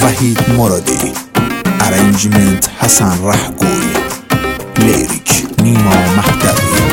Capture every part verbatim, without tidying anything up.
وحید مرادی، ارنجمنت حسن رهگوی، لیریک نیما مهدوی.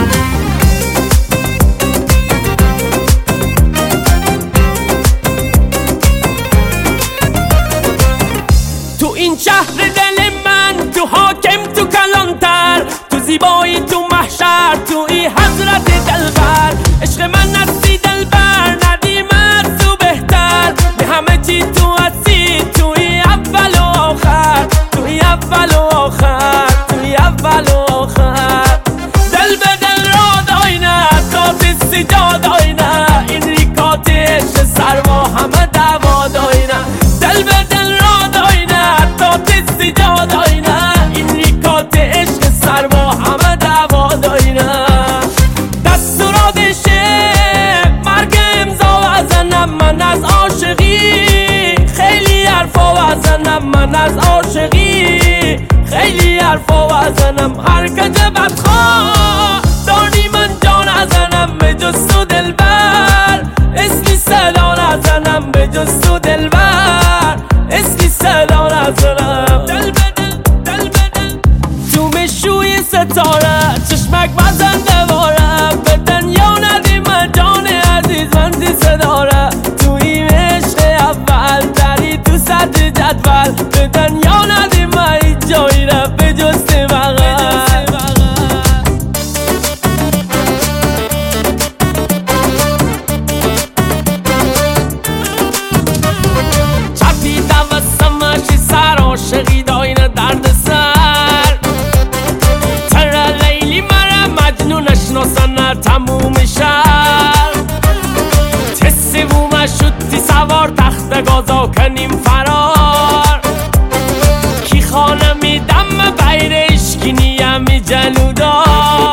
تو این شهر دل من، تو حاکم، تو کلانتر، تو زیبایی، تو محشر، تو ای حضرت دلبر. عشق من نستی دلبر، ندیم از تو بهتر. به همه چی تو هستی، تو ای اول و آخر، تو ای اول و آخر، تو ای اول و آخر. دل به دل را داینه، تا تستی جا داینه. این ریکات عشق سر با همه دوا داینه. دل به دل را داینه، تا تستی جا داینه. این ریکات عشق سر با همه دوا داینه. دستوراتشه مرگ امضا وزنم من از عاشقی. خیلی حرفا وزنم من از عاشقی. خیلی حرفا وزنم هر کجا بدخواه دانی من جا نزنم به جز تو دلبر. اسمی صدا نزنم به جز تو دلبر. اسمی صدا نزنم. دل به دل، دل به دل، تو مشوی ستاره چشمک بزن دواره. به دنیا ندی من جان عزیز من دیسه داره. تو این عشق اول داری تو صد جدول. به دنیا ندی من هیچ جایی را به جز ته بغل. چپی دوستمشی سر عاشقی داینه درد سر. تر لیلی مره مجنونش نسنه تموم شهر. تسی بومه شدی سوار تخت گازا کنیم فرار. کی خانه میدم بیر اشکی نیمی جلودار.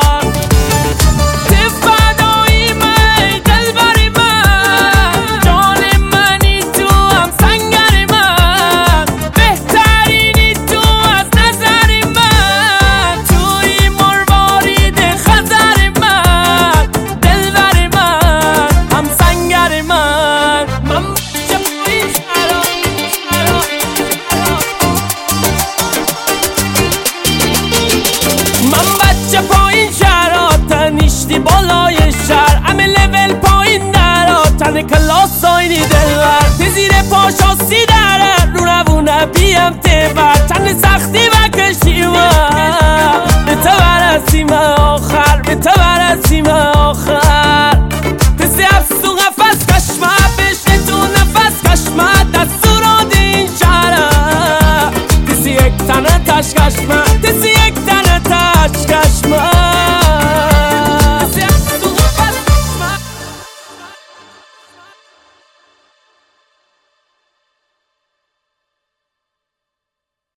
تفدایی من دلبری من. جان منی تو هم سنگری من. بهترینی تو از نظری من. توی مروارید خزری من. دلبری من هم سنگری من. من بچه پایین شهرا من بچه پایین شهرا تنیشتی بالای شهر. همه لول پایین درا تن کلاس آینی دلبر. تی زیر پاشاستی داره رو روونه بیم تبر. تن سختی بکشیم به تو برسیم آخر. به تو برسیم آخر. تسی افس تو قفص کشمه بشنه تو نفس کشمه. دستورات این شهره تسی یک تنه تش کشمه. تسی یک تنه تش کشمه.